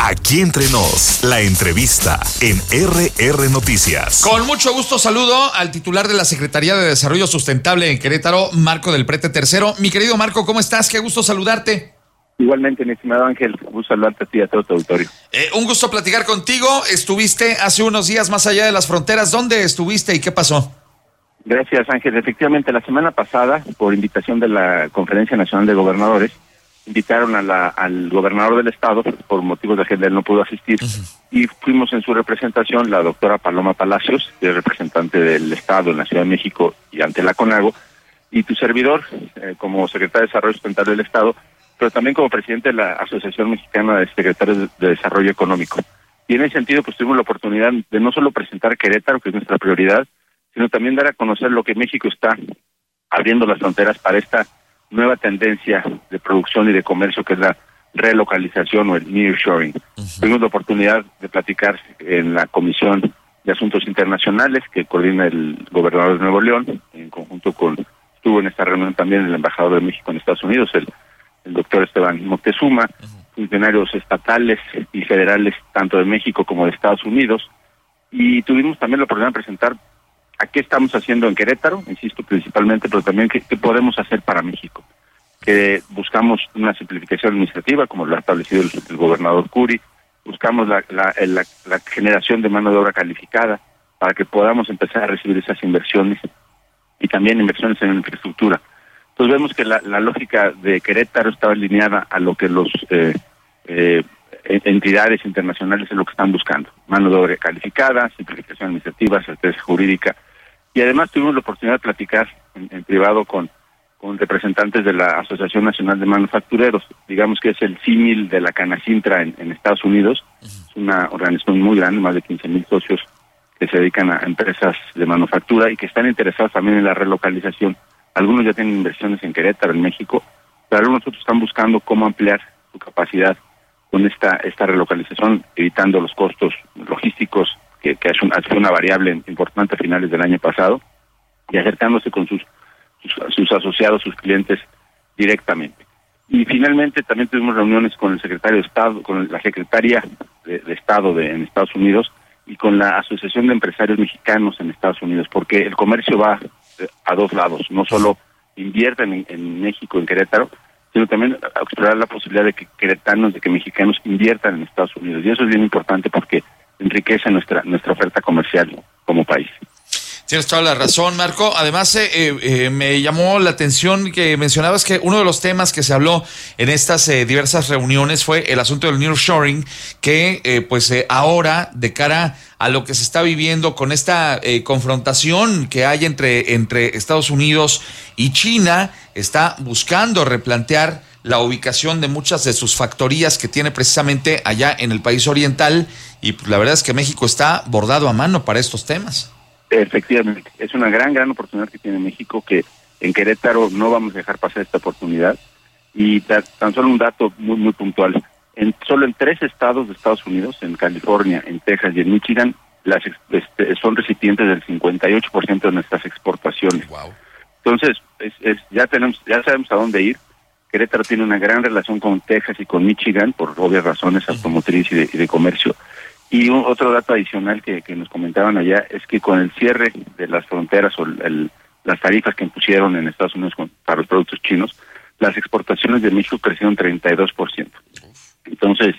Aquí entre nos, la entrevista en RR Noticias. Con mucho gusto saludo al titular de la Secretaría de Desarrollo Sustentable en Querétaro, Marco del Prete III. Mi querido Marco, ¿cómo estás? Qué gusto saludarte. Igualmente, mi estimado Ángel, gusto saludarte a ti y a todo tu auditorio. Un gusto platicar contigo. Estuviste hace unos días más allá de las fronteras. ¿Dónde estuviste y qué pasó? Gracias, Ángel. Efectivamente, la semana pasada, por invitación de la Conferencia Nacional de Gobernadores, invitaron al gobernador del estado, por motivos de agenda él no pudo asistir, y fuimos en su representación la doctora Paloma Palacios, que es representante del estado en la Ciudad de México y ante la CONAGO, y tu servidor, como secretario de Desarrollo Sustentable del estado, pero también como presidente de la Asociación Mexicana de Secretarios de Desarrollo Económico. Y en ese sentido, pues tuvimos la oportunidad de no solo presentar Querétaro, que es nuestra prioridad, sino también dar a conocer lo que México está abriendo las fronteras para esta nueva tendencia de producción y de comercio, que es la relocalización o el nearshoring. Tuvimos la oportunidad de platicar en la Comisión de Asuntos Internacionales que coordina el gobernador de Nuevo León, en conjunto con, estuvo en esta reunión también el embajador de México en Estados Unidos, el doctor Esteban Moctezuma, funcionarios estatales y federales tanto de México como de Estados Unidos, y tuvimos también la oportunidad de presentar a qué estamos haciendo en Querétaro, insisto, principalmente, pero también qué podemos hacer para México. Que buscamos una simplificación administrativa, como lo ha establecido el gobernador Curi, buscamos la generación de mano de obra calificada para que podamos empezar a recibir esas inversiones y también inversiones en infraestructura. Entonces vemos que la lógica de Querétaro estaba alineada a lo que los entidades internacionales es lo que están buscando: mano de obra calificada, simplificación administrativa, certeza jurídica. Y además tuvimos la oportunidad de platicar en privado con representantes de la Asociación Nacional de Manufactureros, digamos que es el símil de la Canacintra en Estados Unidos. Es una organización muy grande, más de 15,000 socios que se dedican a empresas de manufactura y que están interesados también en la relocalización. Algunos ya tienen inversiones en Querétaro, en México, pero algunos otros están buscando cómo ampliar su capacidad con esta relocalización, evitando los costos logísticos, que ha sido una variable importante a finales del año pasado, y acercándose con sus asociados, sus clientes directamente. Y finalmente también tuvimos reuniones con el secretario de Estado, con la secretaria de Estado en Estados Unidos y con la Asociación de Empresarios Mexicanos en Estados Unidos, porque el comercio va a dos lados: no solo invierten en México, en Querétaro, sino también a explorar la posibilidad de que queretanos, de que mexicanos inviertan en Estados Unidos. Y eso es bien importante porque enriquece nuestra oferta comercial como país. Tienes toda la razón, Marco. Además, me llamó la atención que mencionabas que uno de los temas que se habló en estas diversas reuniones fue el asunto del nearshoring, que ahora, de cara a lo que se está viviendo con esta confrontación que hay entre Estados Unidos y China, está buscando replantear la ubicación de muchas de sus factorías que tiene precisamente allá en el país oriental, y la verdad es que México está bordado a mano para estos temas. Efectivamente, es una gran oportunidad que tiene México, que en Querétaro no vamos a dejar pasar esta oportunidad. Y tan solo un dato muy puntual: solo en 3 estados de Estados Unidos, en California, en Texas y en Michigan, son recipientes del 58% de nuestras exportaciones. Wow. Entonces, ya sabemos a dónde ir. Querétaro tiene una gran relación con Texas y con Michigan, por obvias razones automotriz y de comercio. Y otro dato adicional que nos comentaban allá es que con el cierre de las fronteras o las tarifas que impusieron en Estados Unidos para los productos chinos, las exportaciones de México crecieron 32%. Entonces,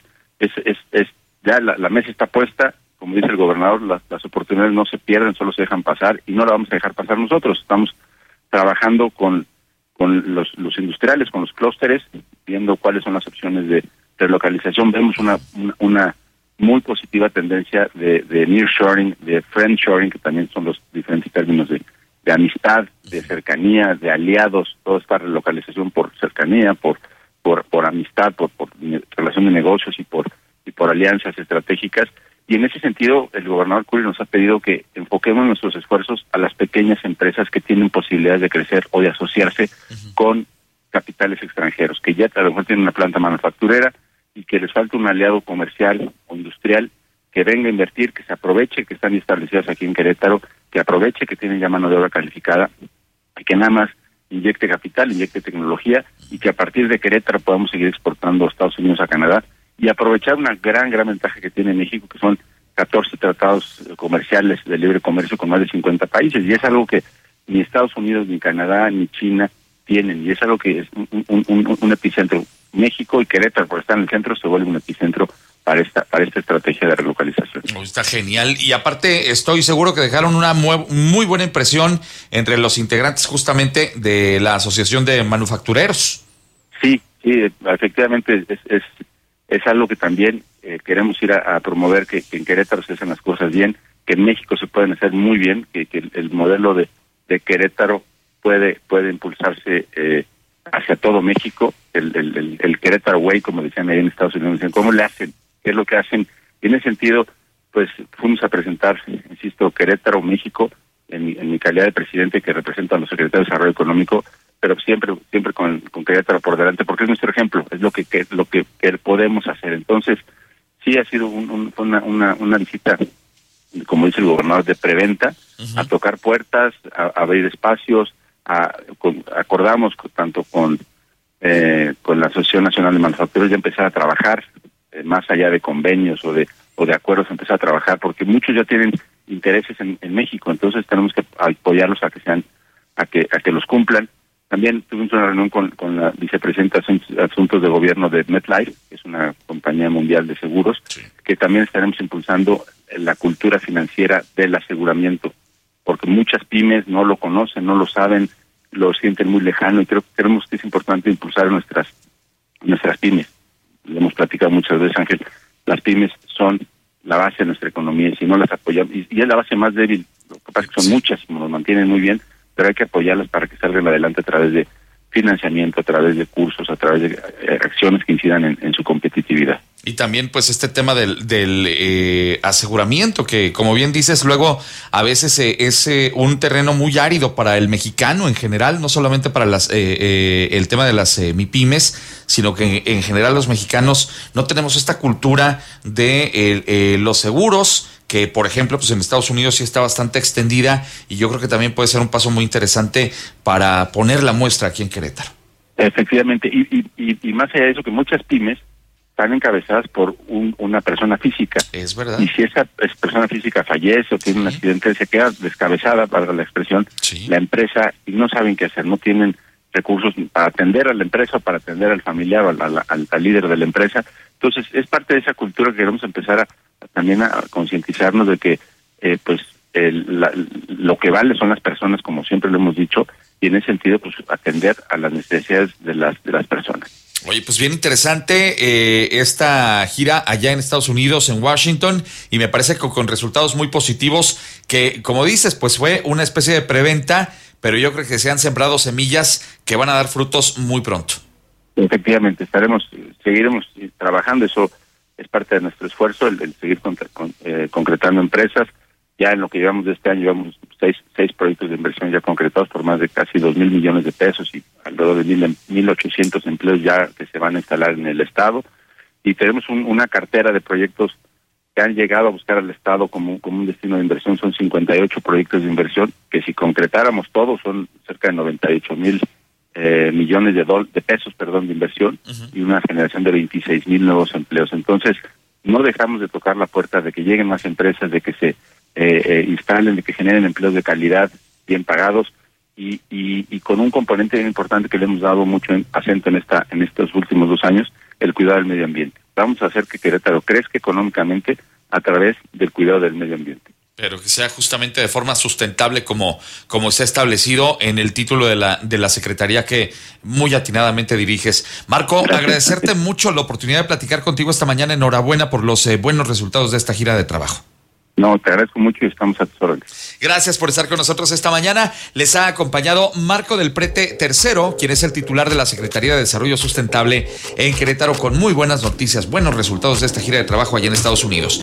ya la mesa está puesta. Como dice el gobernador, las oportunidades no se pierden, solo se dejan pasar, y no la vamos a dejar pasar nosotros. Estamos trabajando con los industriales, con los clústeres, viendo cuáles son las opciones de relocalización. Vemos una muy positiva tendencia de nearshoring, de friendshoring, que también son los diferentes términos de amistad, de cercanía, de aliados, toda esta relocalización por cercanía, por amistad, por relación de negocios y por alianzas estratégicas. Y en ese sentido, el gobernador Curi nos ha pedido que enfoquemos nuestros esfuerzos a las pequeñas empresas que tienen posibilidades de crecer o de asociarse con capitales extranjeros, que ya a lo mejor tienen una planta manufacturera y que les falta un aliado comercial o industrial que venga a invertir, que se aproveche que están establecidas aquí en Querétaro, que aproveche que tienen ya mano de obra calificada y que nada más inyecte capital, inyecte tecnología, y que a partir de Querétaro podamos seguir exportando a Estados Unidos, a Canadá, y aprovechar una gran ventaja que tiene México, que son 14 tratados comerciales de libre comercio con más de 50 países, y es algo que ni Estados Unidos, ni Canadá, ni China tienen, y es algo que es un epicentro. México y Querétaro, por estar en el centro, se vuelve un epicentro para esta estrategia de relocalización. Está genial, y aparte estoy seguro que dejaron una muy buena impresión entre los integrantes justamente de la Asociación de Manufactureros. Sí, efectivamente es algo que también queremos ir a promover, que en Querétaro se hacen las cosas bien, que en México se pueden hacer muy bien, que el modelo de Querétaro puede impulsarse hacia todo México, el Querétaro Way, como decían ahí en Estados Unidos, dicen, ¿cómo le hacen? ¿Qué es lo que hacen? Y en ese sentido, pues fuimos a presentar, insisto, Querétaro, México, en mi calidad de presidente que representa a los secretarios de Desarrollo Económico, pero siempre con Querétaro por delante, porque es nuestro ejemplo, es lo que podemos hacer. Entonces, sí ha sido una visita, como dice el gobernador, de preventa, a tocar puertas, a abrir espacios, acordamos tanto con la Asociación Nacional de Manufactureros ya empezar a trabajar, más allá de convenios o de acuerdos, empezar a trabajar, porque muchos ya tienen intereses en México, entonces tenemos que apoyarlos a que los cumplan. También tuvimos una reunión con la vicepresidenta de Asuntos de Gobierno de MetLife, que es una compañía mundial de seguros, sí, que también estaremos impulsando la cultura financiera del aseguramiento, porque muchas pymes no lo conocen, no lo saben, lo sienten muy lejano, y creemos que es importante impulsar nuestras pymes. Lo hemos platicado muchas veces, Ángel, las pymes son la base de nuestra economía, y si no las apoyamos, y es la base más débil, lo que pasa es que son muchas, nos mantienen muy bien, pero hay que apoyarlas para que salgan adelante a través de financiamiento, a través de cursos, a través de acciones que incidan en su competitividad. Y también pues este tema del aseguramiento, que como bien dices, luego a veces es un terreno muy árido para el mexicano en general, no solamente para el tema de las MIPYMES, sino que en general los mexicanos no tenemos esta cultura de los seguros, que por ejemplo pues en Estados Unidos sí está bastante extendida, y yo creo que también puede ser un paso muy interesante para poner la muestra aquí en Querétaro. Efectivamente, y más allá de eso, que muchas pymes están encabezadas por una persona física. Es verdad. Y si esa persona física fallece o tiene un accidente, se queda descabezada, para la expresión, sí, la empresa, y no saben qué hacer, no tienen recursos para atender a la empresa, para atender al familiar o al líder de la empresa. Entonces, es parte de esa cultura que queremos empezar también a concientizarnos de que lo que vale son las personas, como siempre lo hemos dicho, y en ese sentido pues atender a las necesidades de las personas. Oye, pues bien interesante esta gira allá en Estados Unidos, en Washington, y me parece que con resultados muy positivos, que como dices, pues fue una especie de preventa, pero yo creo que se han sembrado semillas que van a dar frutos muy pronto. Efectivamente, seguiremos trabajando, eso es parte de nuestro esfuerzo, el seguir concretando empresas. Ya en lo que llevamos de este año, llevamos seis proyectos de inversión ya concretados por más de casi 2,000 millones de pesos y alrededor de 1,800 empleos ya que se van a instalar en el Estado. Y tenemos una cartera de proyectos que han llegado a buscar al Estado como un destino de inversión. Son 58 proyectos de inversión que, si concretáramos todos, son cerca de 98,000 millones de pesos de inversión, y una generación de 26,000 nuevos empleos. Entonces, no dejamos de tocar la puerta de que lleguen más empresas, de que se instalen, de que generen empleos de calidad, bien pagados, y con un componente bien importante que le hemos dado mucho acento en estos últimos 2 años, el cuidado del medio ambiente. Vamos a hacer que Querétaro crezca económicamente a través del cuidado del medio ambiente. Pero que sea justamente de forma sustentable, como se ha establecido en el título de la secretaría que muy atinadamente diriges. Marco, agradecerte mucho la oportunidad de platicar contigo esta mañana. Enhorabuena por los buenos resultados de esta gira de trabajo. No, te agradezco mucho y estamos a tus órdenes. Gracias por estar con nosotros esta mañana. Les ha acompañado Marco del Prete III, quien es el titular de la Secretaría de Desarrollo Sustentable en Querétaro, con muy buenas noticias, buenos resultados de esta gira de trabajo allá en Estados Unidos.